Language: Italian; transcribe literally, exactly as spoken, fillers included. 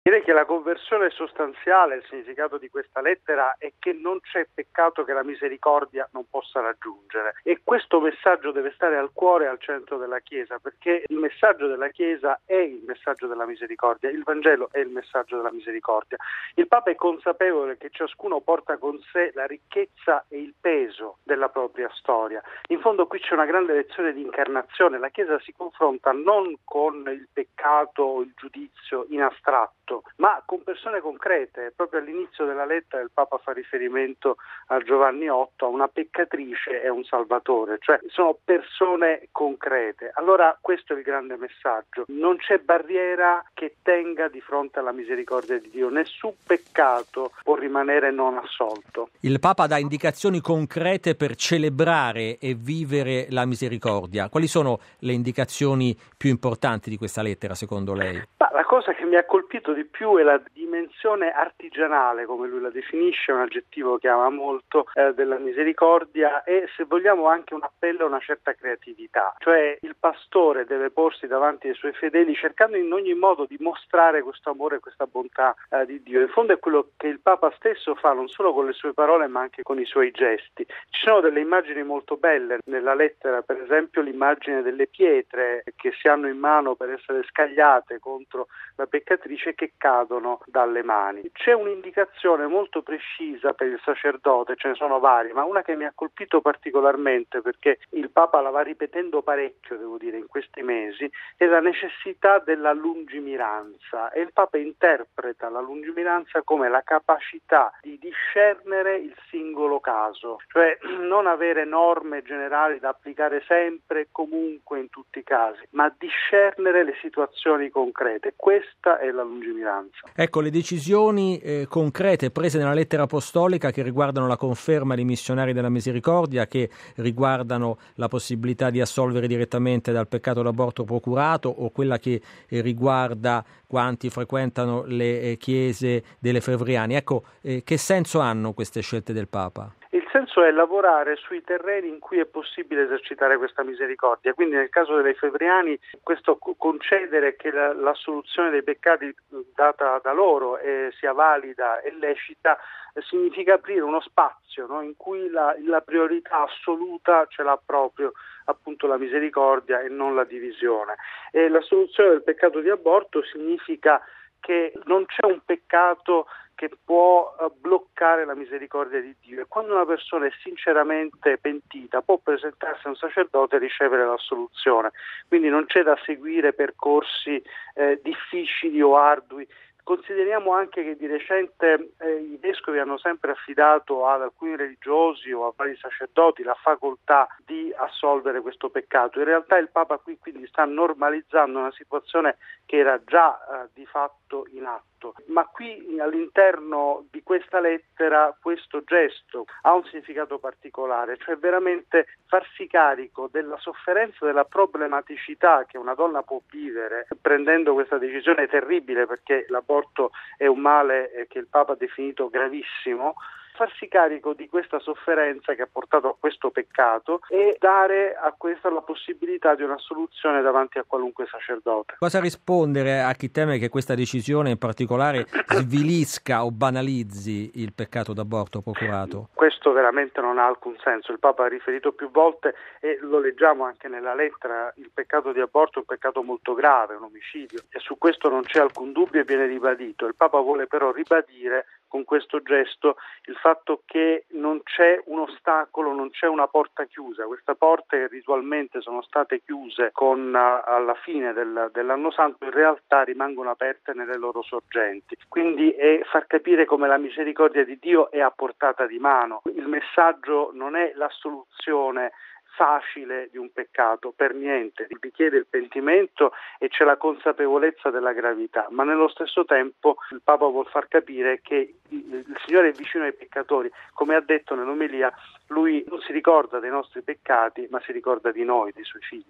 Direi che la conversione sostanziale, il significato di questa lettera è che non c'è peccato che la misericordia non possa raggiungere, e questo messaggio deve stare al cuore e al centro della Chiesa, perché il messaggio della Chiesa è il messaggio della misericordia, il Vangelo è il messaggio della misericordia. Il Papa è consapevole che ciascuno porta con sé la ricchezza e il peso della propria storia. In fondo qui c'è una grande lezione di incarnazione, la Chiesa si confronta non con il peccato o il giudizio in astratto, ma con persone concrete. Proprio all'inizio della lettera il Papa fa riferimento a Giovanni otto, a una peccatrice e un salvatore, cioè sono persone concrete. Allora questo è il grande messaggio: non c'è barriera che tenga di fronte alla misericordia di Dio, nessun peccato può rimanere non assolto. Il Papa dà indicazioni concrete per celebrare e vivere la misericordia. Quali sono le indicazioni più importanti di questa lettera secondo lei? Ma la cosa che mi ha colpito di più è la dimensione artigianale, come lui la definisce, un aggettivo che ama molto, eh, della misericordia, e se vogliamo anche un appello a una certa creatività. Cioè il pastore deve porsi davanti ai suoi fedeli cercando in ogni modo di mostrare questo amore e questa bontà eh, di Dio. In fondo è quello che il Papa stesso fa, non solo con le sue parole ma anche con i suoi gesti. Ci sono delle immagini molto belle nella lettera, per esempio l'immagine delle pietre che si hanno in mano per essere scagliate contro la peccatrice che cadono dalle mani. C'è un'indicazione molto precisa per il sacerdote, ce ne sono varie, ma una che mi ha colpito particolarmente, perché il Papa la va ripetendo parecchio, devo dire, in questi mesi, è la necessità della lungimiranza, e il Papa interpreta la lungimiranza come la capacità di discernere il singolo caso, cioè non avere norme generali da applicare sempre, comunque, in tutti i casi, ma discernere le situazioni concrete. Questa è la lungimiranza. Ecco, le decisioni eh, concrete prese nella lettera apostolica, che riguardano la conferma dei missionari della misericordia, che riguardano la possibilità di assolvere direttamente dal peccato d'aborto procurato, o quella che eh, riguarda quanti frequentano le eh, chiese delle Fevriani. Ecco, eh, che senso hanno queste scelte del Papa? Il senso è lavorare sui terreni in cui è possibile esercitare questa misericordia. Quindi nel caso dei Fevriani, questo concedere che la, la soluzione dei peccati data da loro eh, sia valida e lecita, eh, significa aprire uno spazio, no, in cui la, la priorità assoluta ce l'ha proprio appunto la misericordia e non la divisione. E la soluzione del peccato di aborto significa che non c'è un peccato che può bloccare la misericordia di Dio, e quando una persona è sinceramente pentita può presentarsi a un sacerdote e ricevere l'assoluzione. Quindi non c'è da seguire percorsi eh, difficili o ardui. Consideriamo anche che di recente eh, i vescovi hanno sempre affidato ad alcuni religiosi o a vari sacerdoti la facoltà di assolvere questo peccato. In realtà il Papa qui quindi sta normalizzando una situazione che era già eh, di fatto in atto. Ma qui all'interno di questa lettera questo gesto ha un significato particolare, cioè veramente farsi carico della sofferenza, della problematicità che una donna può vivere prendendo questa decisione terribile, perché l'aborto è un male che il Papa ha definito gravissimo. Farsi carico di questa sofferenza che ha portato a questo peccato e dare a questa la possibilità di una soluzione davanti a qualunque sacerdote. Cosa rispondere a chi teme che questa decisione in particolare svilisca o banalizzi il peccato d'aborto procurato? Questo veramente non ha alcun senso. Il Papa ha riferito più volte, e lo leggiamo anche nella lettera, il peccato di aborto è un peccato molto grave, un omicidio, e su questo non c'è alcun dubbio e viene ribadito. Il Papa vuole però ribadire con questo gesto il fatto che non c'è un ostacolo, non c'è una porta chiusa. Queste porte che ritualmente sono state chiuse con alla fine del, dell'anno santo in realtà rimangono aperte nelle loro sorgenti. Quindi è far capire come la misericordia di Dio è a portata di mano. Il messaggio non è la soluzione facile di un peccato, per niente, richiede il pentimento e c'è la consapevolezza della gravità, ma nello stesso tempo il Papa vuol far capire che il Signore è vicino ai peccatori. Come ha detto nell'omelia, lui non si ricorda dei nostri peccati ma si ricorda di noi, dei suoi figli.